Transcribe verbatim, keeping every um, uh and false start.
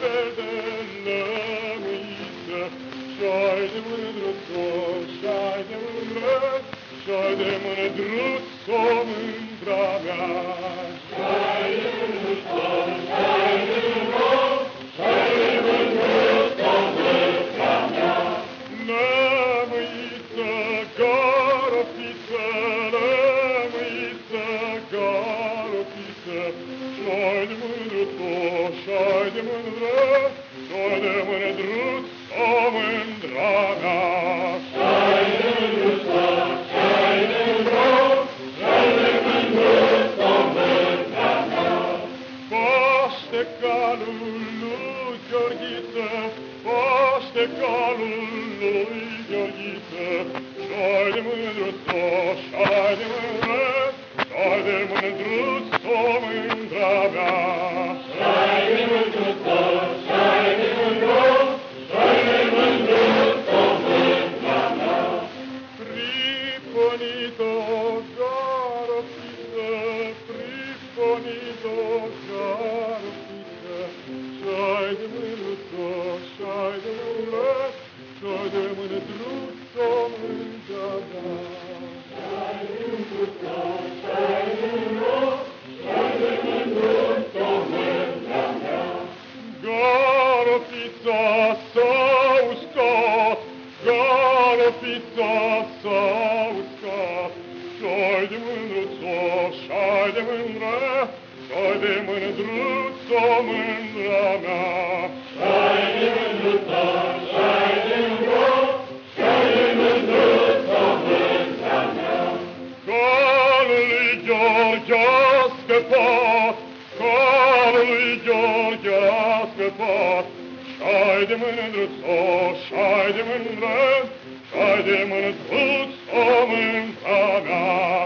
fel de lămâiță, și-ai de mândruț-o, și-ai de mândră, și-ai de mândruț-o, mândra mea. Și-ai de mândruț-o, și-ai de mândră, și-ai de mândruț-o, mândra mea. Lămâiță, garofiță, lămâiță, garofiță, și-ai de mândruț-o, și-ai de mândră, și-ai de mândruț-o, mândra mea. Și-ai de mândruț-o, și-ai de mândră, și-ai de mândruț-o, mândra mea. Paște calul lui Gheorghiță, paște calul lui Gheorghiță, și-ai de mândruț-o, și-ai de mândră, și-ai de mândruț-o, mândra mea. Și-ai de mândruț-o, și-ai de mândră, și-ai de mândruț-o, mândra mea. Priponito, garofiță, priponito, garofiță, și-ai de mândruț-o, și-ai de mândră, și-ai de mândruț-o, mândra mea. Și-ai de mândruț-o, și-ai de mândră, și-ai de mândruț-o, mândra mea. Garofița s-a uscat, garofița s-a uscat, și-ai de mândruț-o, și-ai de mândră, și-ai de mândruț-o, mândra mea. Și-ai de mândruțo, și-ai de mândră, și-ai de mândruțo, mândra mea. Calul lui Gheorghe a scăpat, calul lui Gheorghe a scăpat, și-ai de mândruț-o, și-ai de mândră, și-ai de mândruț-o, mândra mea.